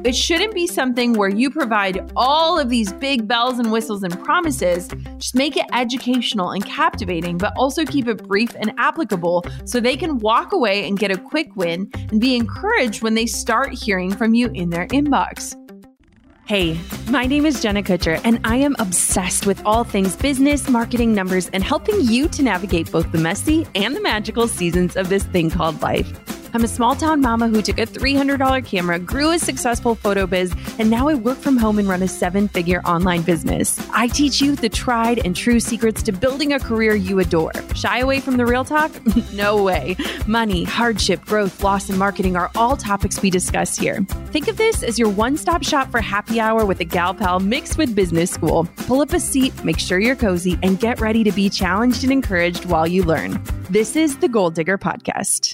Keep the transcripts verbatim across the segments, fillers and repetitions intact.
It shouldn't be something where you provide all of these big bells and whistles and promises. Just make it educational and captivating, but also keep it brief and applicable so they can walk away and get a quick win and be encouraged when they start hearing from you in their inbox. Hey, my name is Jenna Kutcher, and I am obsessed with all things business, marketing, numbers, and helping you to navigate both the messy and the magical seasons of this thing called life. I'm a small town mama who took a three hundred dollars camera, grew a successful photo biz, and now I work from home and run a seven-figure online business. I teach you the tried and true secrets to building a career you adore. Shy away from the real talk? No way. Money, hardship, growth, loss, and marketing are all topics we discuss here. Think of this as your one-stop shop for happy hour with a gal pal mixed with business school. Pull up a seat, make sure you're cozy, and get ready to be challenged and encouraged while you learn. This is the Goal Digger Podcast.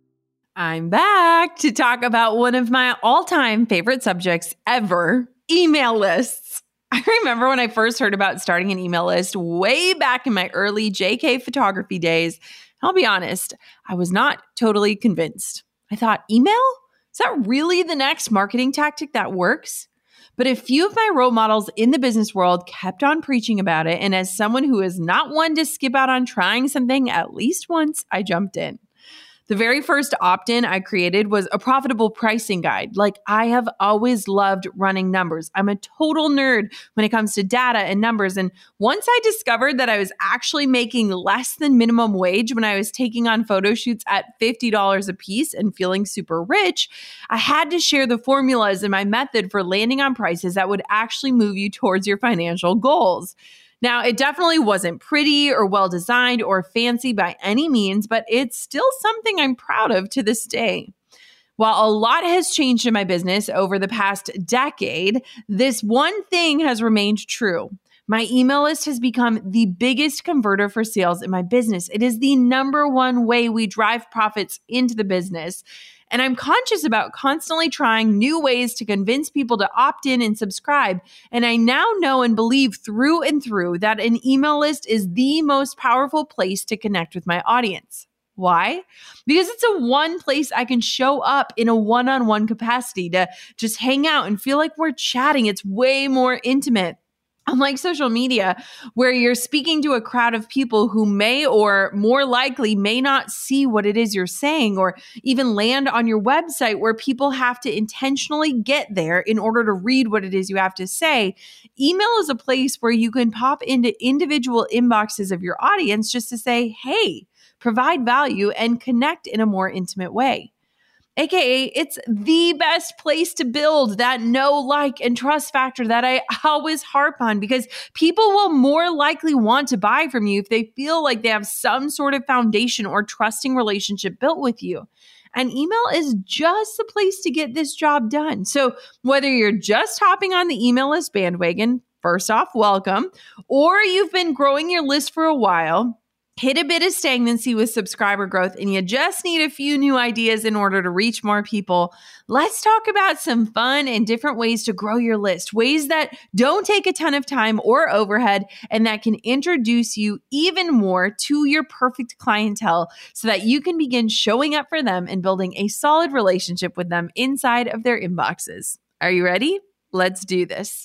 I'm back to talk about one of my all-time favorite subjects ever, email lists. I remember when I first heard about starting an email list way back in my early J K photography days. I'll be honest, I was not totally convinced. I thought, email? Is that really the next marketing tactic that works? But a few of my role models in the business world kept on preaching about it, and as someone who is not one to skip out on trying something at least once, I jumped in. The very first opt-in I created was a profitable pricing guide. Like, I have always loved running numbers. I'm a total nerd when it comes to data and numbers. And once I discovered that I was actually making less than minimum wage when I was taking on photo shoots at fifty dollars a piece and feeling super rich, I had to share the formulas and my method for landing on prices that would actually move you towards your financial goals. Now, it definitely wasn't pretty or well-designed or fancy by any means, but it's still something I'm proud of to this day. While a lot has changed in my business over the past decade, this one thing has remained true. My email list has become the biggest converter for sales in my business. It is the number one way we drive profits into the business. And I'm conscious about constantly trying new ways to convince people to opt in and subscribe. And I now know and believe through and through that an email list is the most powerful place to connect with my audience. Why? Because it's a one place I can show up in a one-on-one capacity to just hang out and feel like we're chatting. It's way more intimate. Unlike social media, where you're speaking to a crowd of people who may or more likely may not see what it is you're saying or even land on your website, where people have to intentionally get there in order to read what it is you have to say, email is a place where you can pop into individual inboxes of your audience just to say, hey, provide value and connect in a more intimate way. A K A, it's the best place to build that know, like, and trust factor that I always harp on, because people will more likely want to buy from you if they feel like they have some sort of foundation or trusting relationship built with you. And email is just the place to get this job done. So whether you're just hopping on the email list bandwagon, first off, welcome, or you've been growing your list for a while, hit a bit of stagnancy with subscriber growth, and you just need a few new ideas in order to reach more people, let's talk about some fun and different ways to grow your list, ways that don't take a ton of time or overhead and that can introduce you even more to your perfect clientele so that you can begin showing up for them and building a solid relationship with them inside of their inboxes. Are you ready? Let's do this.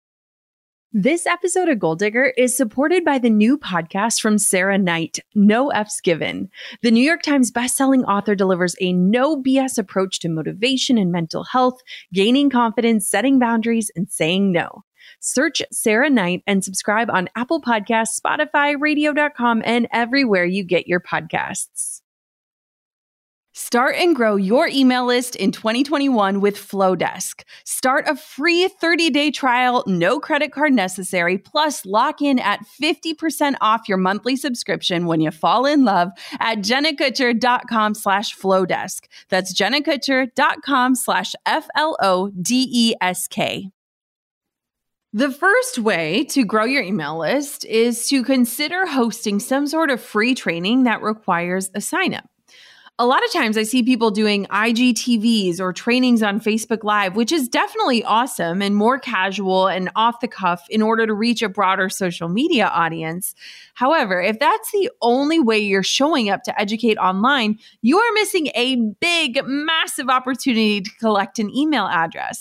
This episode of Goal Digger is supported by the new podcast from Sarah Knight, No F's Given. The New York Times bestselling author delivers a no B S approach to motivation and mental health, gaining confidence, setting boundaries, and saying no. Search Sarah Knight and subscribe on Apple Podcasts, Spotify, radio dot com, and everywhere you get your podcasts. Start and grow your email list in twenty twenty-one with Flowdesk. Start a free thirty-day trial, no credit card necessary, plus lock in at fifty percent off your monthly subscription when you fall in love at jennakutcher.com slash flowdesk. That's jennakutcher.com slash F L O D E S K. The first way to grow your email list is to consider hosting some sort of free training that requires a sign-up. A lot of times I see people doing I G T Vs or trainings on Facebook Live, which is definitely awesome and more casual and off the cuff in order to reach a broader social media audience. However, if that's the only way you're showing up to educate online, you are missing a big, massive opportunity to collect an email address.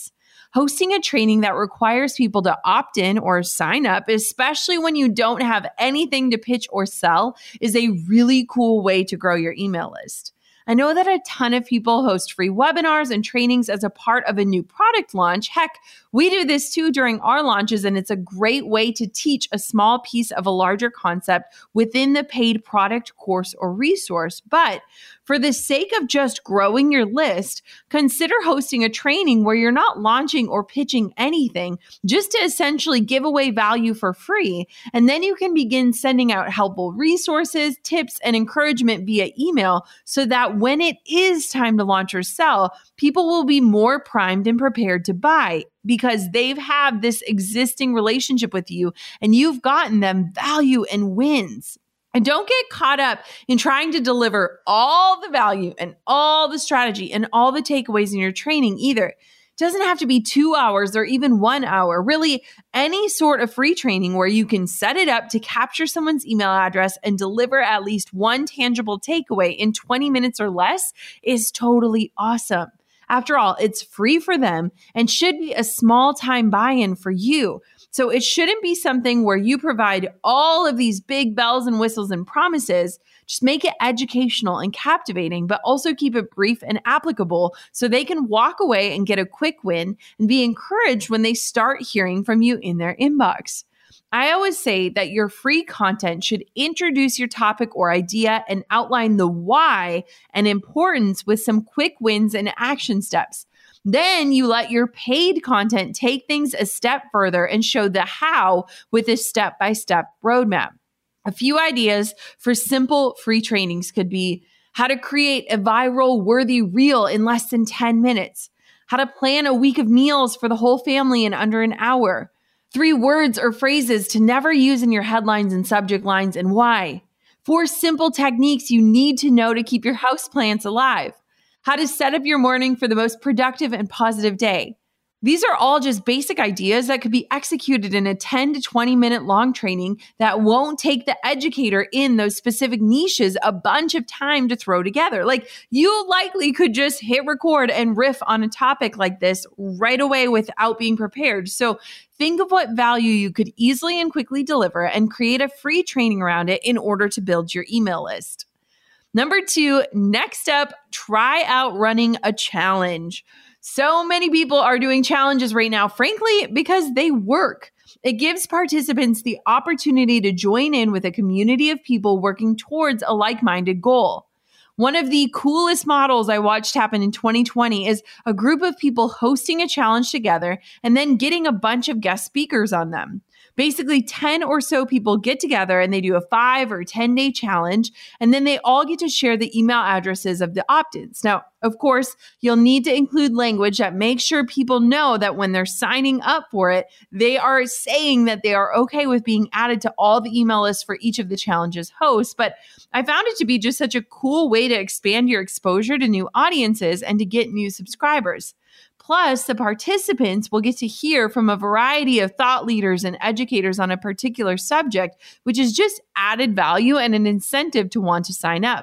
hosting a training that requires people to opt in or sign up, especially when you don't have anything to pitch or sell, is a really cool way to grow your email list. I know that a ton of people host free webinars and trainings as a part of a new product launch. Heck, we do this too during our launches, and it's a great way to teach a small piece of a larger concept within the paid product, course, or resource. But for the sake of just growing your list, consider hosting a training where you're not launching or pitching anything, just to essentially give away value for free. And then you can begin sending out helpful resources, tips, and encouragement via email so that when it is time to launch or sell, people will be more primed and prepared to buy because they've had this existing relationship with you and you've gotten them value and wins. And don't get caught up in trying to deliver all the value and all the strategy and all the takeaways in your training either. It doesn't have to be two hours or even one hour. Really, any sort of free training where you can set it up to capture someone's email address and deliver at least one tangible takeaway in twenty minutes or less is totally awesome. After all, it's free for them and should be a small time buy-in for you. So it shouldn't be something where you provide all of these big bells and whistles and promises. Just make it educational and captivating, but also keep it brief and applicable so they can walk away and get a quick win and be encouraged when they start hearing from you in their inbox. I always say that your free content should introduce your topic or idea and outline the why and importance with some quick wins and action steps. Then you let your paid content take things a step further and show the how with a step-by-step roadmap. A few ideas for simple free trainings could be how to create a viral worthy reel in less than ten minutes, how to plan a week of meals for the whole family in under an hour, three words or phrases to never use in your headlines and subject lines and why, four simple techniques you need to know to keep your houseplants alive, how to set up your morning for the most productive and positive day. These are all just basic ideas that could be executed in a ten to twenty minute long training that won't take the educator in those specific niches a bunch of time to throw together. Like, you likely could just hit record and riff on a topic like this right away without being prepared. So think of what value you could easily and quickly deliver and create a free training around it in order to build your email list. Number two, next up, try out running a challenge. So many people are doing challenges right now, frankly, because they work. It gives participants the opportunity to join in with a community of people working towards a like-minded goal. One of the coolest models I watched happen in twenty twenty is a group of people hosting a challenge together and then getting a bunch of guest speakers on them. Basically, ten or so people get together and they do a five or ten day challenge, and then they all get to share the email addresses of the opt-ins. Now, of course, you'll need to include language that makes sure people know that when they're signing up for it, they are saying that they are okay with being added to all the email lists for each of the challenge's hosts. But I found it to be just such a cool way to expand your exposure to new audiences and to get new subscribers. Plus, the participants will get to hear from a variety of thought leaders and educators on a particular subject, which is just added value and an incentive to want to sign up.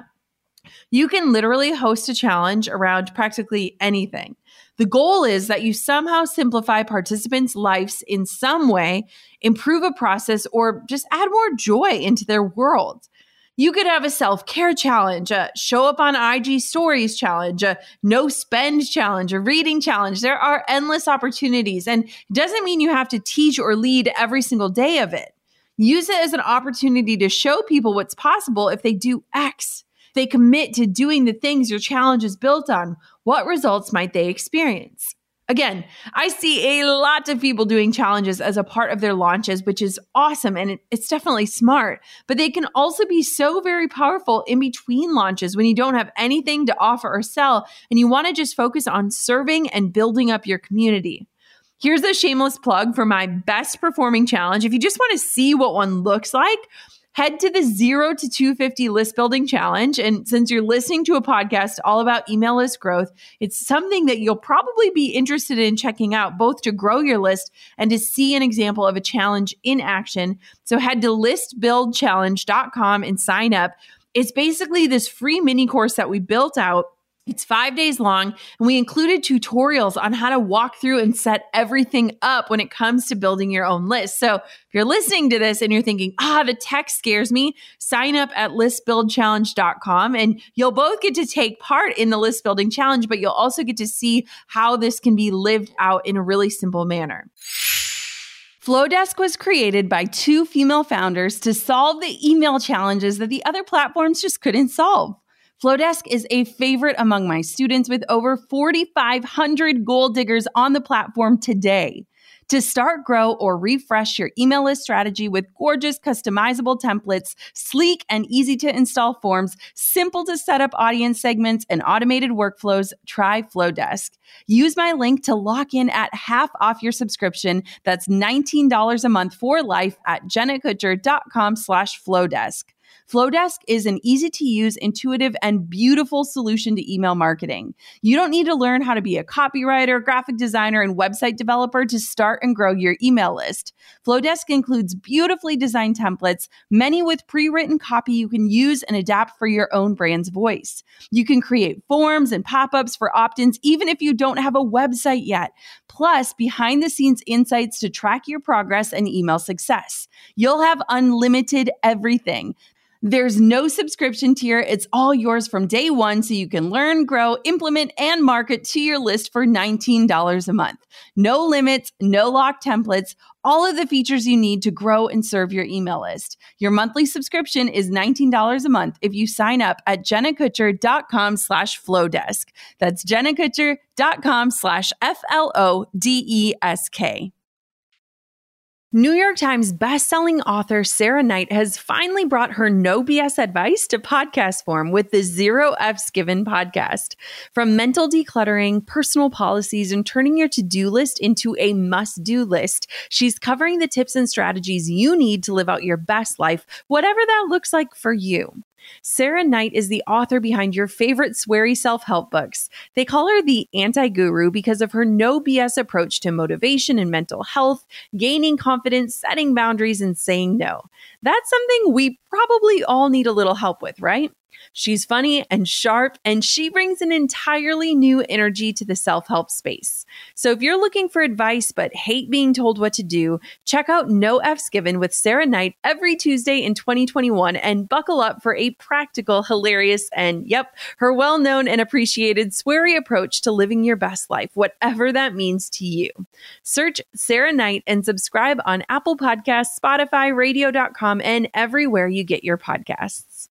You can literally host a challenge around practically anything. The goal is that you somehow simplify participants' lives in some way, improve a process, or just add more joy into their world. You could have a self-care challenge, a show up on I G stories challenge, a no spend challenge, a reading challenge. There are endless opportunities, and it doesn't mean you have to teach or lead every single day of it. Use it as an opportunity to show people what's possible if they do X. If they commit to doing the things your challenge is built on, what results might they experience? Again, I see a lot of people doing challenges as a part of their launches, which is awesome, and it, it's definitely smart. But they can also be so very powerful in between launches when you don't have anything to offer or sell, and you want to just focus on serving and building up your community. Here's a shameless plug for my best performing challenge. If you just want to see what one looks like, head to the zero to two hundred fifty list building challenge. And since you're listening to a podcast all about email list growth, it's something that you'll probably be interested in checking out, both to grow your list and to see an example of a challenge in action. So head to list build challenge dot com and sign up. It's basically this free mini course that we built out. It's five days long, and we included tutorials on how to walk through and set everything up when it comes to building your own list. So if you're listening to this and you're thinking, ah, the tech scares me, sign up at list build challenge dot com, and you'll both get to take part in the list building challenge, but you'll also get to see how this can be lived out in a really simple manner. Flowdesk was created by two female founders to solve the email challenges that the other platforms just couldn't solve. Flowdesk is a favorite among my students with over forty-five hundred goal diggers on the platform today. To start, grow, or refresh your email list strategy with gorgeous customizable templates, sleek and easy to install forms, simple to set up audience segments, and automated workflows, try Flowdesk. Use my link to lock in at half off your subscription. That's nineteen dollars a month for life at jennakutcher.com slash Flowdesk. Flowdesk is an easy-to-use, intuitive, and beautiful solution to email marketing. You don't need to learn how to be a copywriter, graphic designer, and website developer to start and grow your email list. Flowdesk includes beautifully designed templates, many with pre-written copy you can use and adapt for your own brand's voice. You can create forms and pop-ups for opt-ins even if you don't have a website yet. Plus, behind-the-scenes insights to track your progress and email success. You'll have unlimited everything. There's no subscription tier. It's all yours from day one, so you can learn, grow, implement, and market to your list for nineteen dollars a month. No limits, no locked templates, all of the features you need to grow and serve your email list. Your monthly subscription is nineteen dollars a month if you sign up at jennakutcher.com slash flowdesk. That's jennakutcher.com slash F L O D E S K. New York Times bestselling author Sarah Knight has finally brought her no B S advice to podcast form with the Zero F's Given podcast. From mental decluttering, personal policies, and turning your to-do list into a must-do list, she's covering the tips and strategies you need to live out your best life, whatever that looks like for you. Sarah Knight is the author behind your favorite sweary self-help books. They call her the anti-guru because of her no B S approach to motivation and mental health, gaining confidence, setting boundaries, and saying no. That's something we probably all need a little help with, right? She's funny and sharp, and she brings an entirely new energy to the self-help space. So if you're looking for advice but hate being told what to do, check out No F's Given with Sarah Knight every Tuesday in twenty twenty-one and buckle up for a practical, hilarious, and yep, her well-known and appreciated sweary approach to living your best life, whatever that means to you. Search Sarah Knight and subscribe on Apple Podcasts, Spotify, radio dot com, and everywhere you get your podcasts.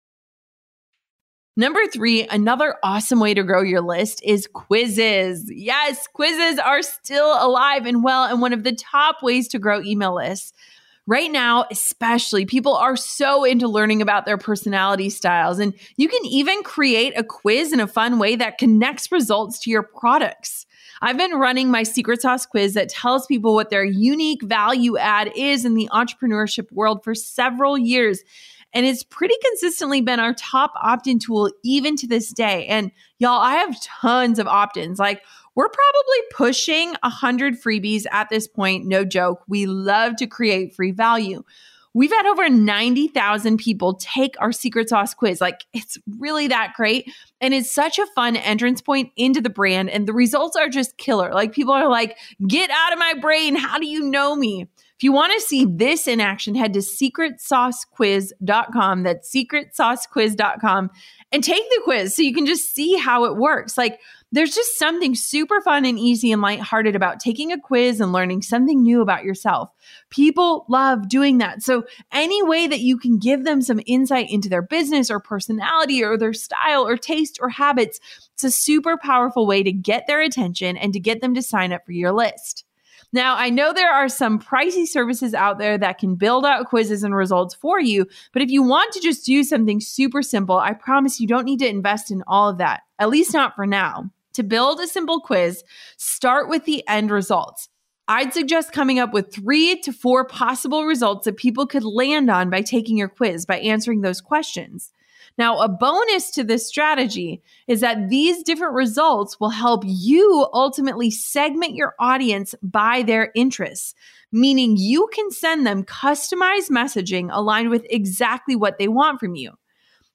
Number three, another awesome way to grow your list is quizzes. Yes, quizzes are still alive and well and one of the top ways to grow email lists. Right now, especially, people are so into learning about their personality styles, and you can even create a quiz in a fun way that connects results to your products. I've been running my secret sauce quiz that tells people what their unique value add is in the entrepreneurship world for several years. And it's pretty consistently been our top opt-in tool even to this day. And y'all, I have tons of opt-ins. Like, we're probably pushing one hundred freebies at this point. No joke. We love to create free value. We've had over ninety thousand people take our secret sauce quiz. Like, it's really that great. And it's such a fun entrance point into the brand. And the results are just killer. Like, people are like, get out of my brain. How do you know me? If you want to see this in action, head to secret sauce quiz dot com. That's secret sauce quiz dot com and take the quiz so you can just see how it works. Like, there's just something super fun and easy and lighthearted about taking a quiz and learning something new about yourself. People love doing that. So any way that you can give them some insight into their business or personality or their style or taste or habits, it's a super powerful way to get their attention and to get them to sign up for your list. Now, I know there are some pricey services out there that can build out quizzes and results for you, but if you want to just do something super simple, I promise you don't need to invest in all of that, at least not for now. To build a simple quiz, start with the end results. I'd suggest coming up with three to four possible results that people could land on by taking your quiz, by answering those questions. Now, a bonus to this strategy is that these different results will help you ultimately segment your audience by their interests, meaning you can send them customized messaging aligned with exactly what they want from you.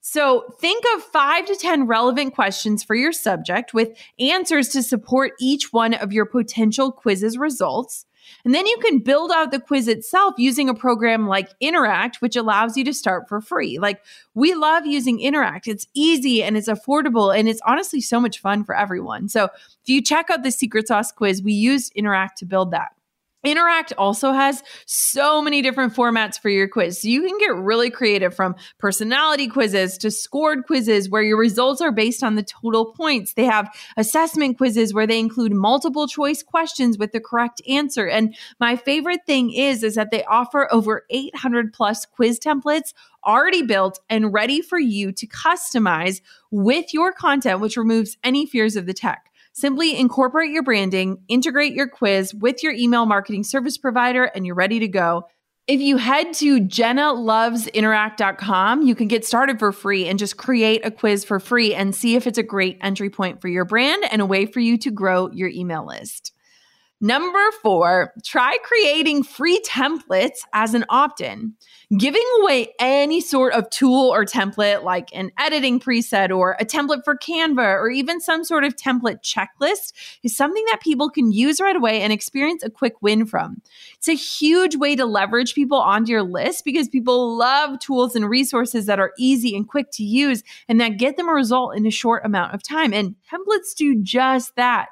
So think of five to ten relevant questions for your subject with answers to support each one of your potential quiz's results. And then you can build out the quiz itself using a program like Interact, which allows you to start for free. Like, we love using Interact. It's easy and it's affordable, and it's honestly so much fun for everyone. So if you check out the Secret Sauce quiz, we used Interact to build that. Interact also has so many different formats for your quiz. So you can get really creative, from personality quizzes to scored quizzes where your results are based on the total points. They have assessment quizzes where they include multiple choice questions with the correct answer. And my favorite thing is, is that they offer over eight hundred plus quiz templates already built and ready for you to customize with your content, which removes any fears of the tech. Simply incorporate your branding, integrate your quiz with your email marketing service provider, and you're ready to go. If you head to jenna loves interact dot com, you can get started for free and just create a quiz for free and see if it's a great entry point for your brand and a way for you to grow your email list. Number four, try creating free templates as an opt-in. Giving away any sort of tool or template, like an editing preset or a template for Canva or even some sort of template checklist, is something that people can use right away and experience a quick win from. It's a huge way to leverage people onto your list because people love tools and resources that are easy and quick to use and that get them a result in a short amount of time. And templates do just that.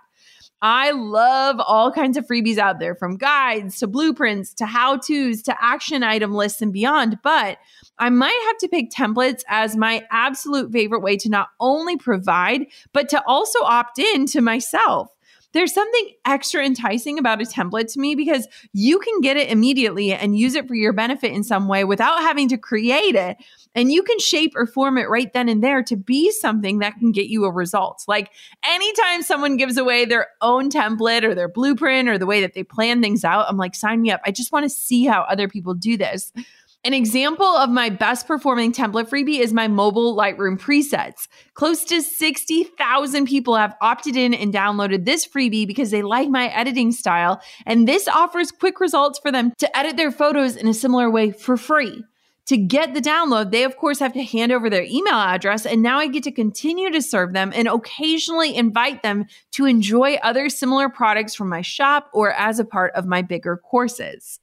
I love all kinds of freebies out there, from guides to blueprints to how-tos to action item lists and beyond. But I might have to pick templates as my absolute favorite way to not only provide, but to also opt in to myself. There's something extra enticing about a template to me because you can get it immediately and use it for your benefit in some way without having to create it. And you can shape or form it right then and there to be something that can get you a result. Like, anytime someone gives away their own template or their blueprint or the way that they plan things out, I'm like, sign me up. I just want to see how other people do this. An example of my best performing template freebie is my mobile Lightroom presets. Close to sixty thousand people have opted in and downloaded this freebie because they like my editing style, and this offers quick results for them to edit their photos in a similar way for free. To get the download, they of course have to hand over their email address, and now I get to continue to serve them and occasionally invite them to enjoy other similar products from my shop or as a part of my bigger courses.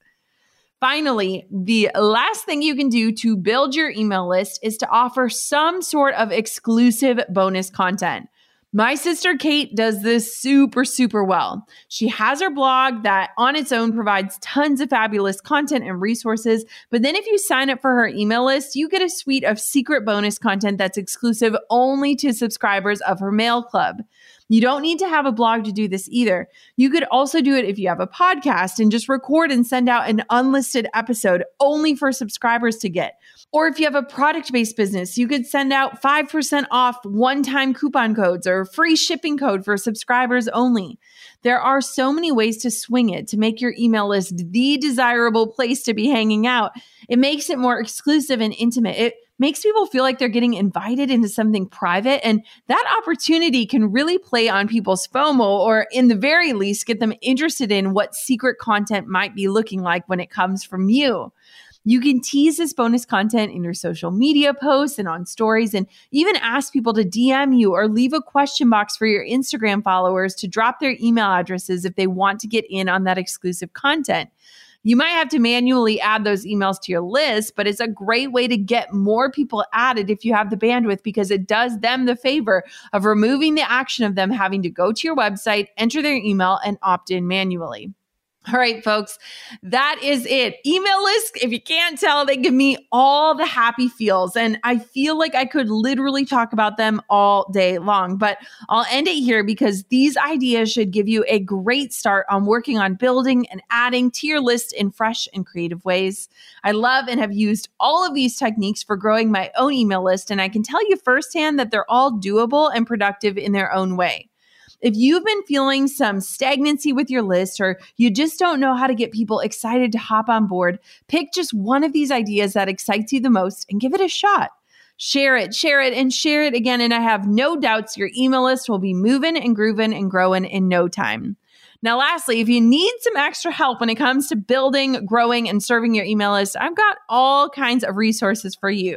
Finally, the last thing you can do to build your email list is to offer some sort of exclusive bonus content. My sister Kate does this super, super well. She has her blog that on its own provides tons of fabulous content and resources. But then if you sign up for her email list, you get a suite of secret bonus content that's exclusive only to subscribers of her mail club. You don't need to have a blog to do this either. You could also do it if you have a podcast and just record and send out an unlisted episode only for subscribers to get. Or if you have a product-based business, you could send out five percent off one-time coupon codes or free shipping code for subscribers only. There are so many ways to swing it to make your email list the desirable place to be hanging out. It makes it more exclusive and intimate. It makes people feel like they're getting invited into something private, and that opportunity can really play on people's FOMO, or in the very least, get them interested in what secret content might be looking like when it comes from you. You can tease this bonus content in your social media posts and on stories, and even ask people to D M you or leave a question box for your Instagram followers to drop their email addresses if they want to get in on that exclusive content. You might have to manually add those emails to your list, but it's a great way to get more people added if you have the bandwidth, because it does them the favor of removing the action of them having to go to your website, enter their email, and opt in manually. All right, folks, that is it. Email lists, if you can't tell, they give me all the happy feels, and I feel like I could literally talk about them all day long, but I'll end it here because these ideas should give you a great start on working on building and adding to your list in fresh and creative ways. I love and have used all of these techniques for growing my own email list, and I can tell you firsthand that they're all doable and productive in their own way. If you've been feeling some stagnancy with your list, or you just don't know how to get people excited to hop on board, pick just one of these ideas that excites you the most and give it a shot. Share it, share it, and share it again. And I have no doubts your email list will be moving and grooving and growing in no time. Now, lastly, if you need some extra help when it comes to building, growing, and serving your email list, I've got all kinds of resources for you.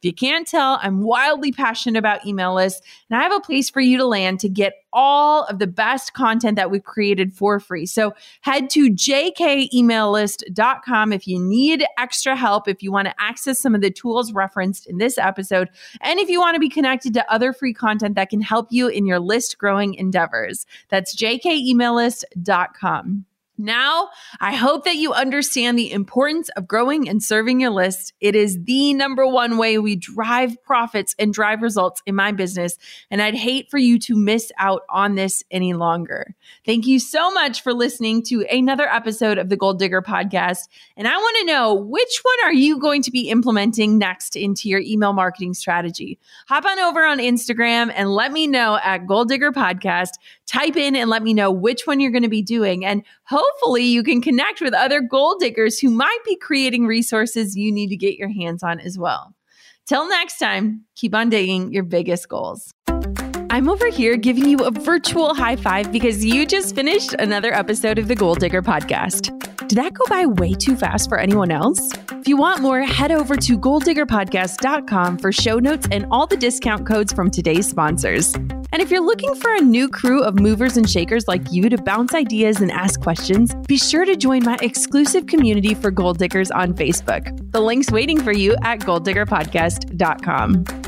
If you can't tell, I'm wildly passionate about email lists, and I have a place for you to land to get all of the best content that we've created for free. So head to j k email list dot com if you need extra help, if you want to access some of the tools referenced in this episode, and if you want to be connected to other free content that can help you in your list growing endeavors. That's j k email list dot com. Now, I hope that you understand the importance of growing and serving your list. It is the number one way we drive profits and drive results in my business, and I'd hate for you to miss out on this any longer. Thank you so much for listening to another episode of the Goal Digger Podcast, and I want to know, which one are you going to be implementing next into your email marketing strategy? Hop on over on Instagram and let me know at Goal Digger Podcast. Type in and let me know which one you're going to be doing, and hopefully you can connect with other goal diggers who might be creating resources you need to get your hands on as well. Till next time, keep on digging your biggest goals. I'm over here giving you a virtual high five because you just finished another episode of the Goal Digger Podcast. Did that go by way too fast for anyone else? If you want more, head over to goal digger podcast dot com for show notes and all the discount codes from today's sponsors. And if you're looking for a new crew of movers and shakers like you to bounce ideas and ask questions, be sure to join my exclusive community for goal diggers on Facebook. The link's waiting for you at goal digger podcast dot com.